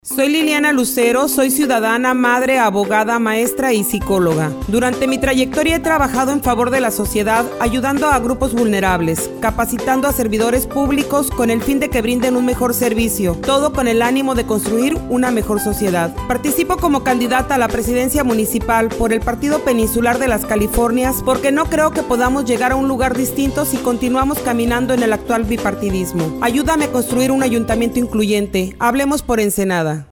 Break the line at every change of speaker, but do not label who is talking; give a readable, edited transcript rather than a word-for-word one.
Soy Liliana Lucero, soy ciudadana, madre, abogada, maestra y psicóloga. Durante mi trayectoria he trabajado en favor de la sociedad, ayudando a grupos vulnerables, capacitando a servidores públicos con el fin de que brinden un mejor servicio, todo con el ánimo de construir una mejor sociedad. Participo como candidata a la presidencia municipal por el Partido Peninsular de las Californias porque no creo que podamos llegar a un lugar distinto si continuamos caminando en el actual bipartidismo. Ayúdame a construir un ayuntamiento incluyente. Hablemos por Ensenada.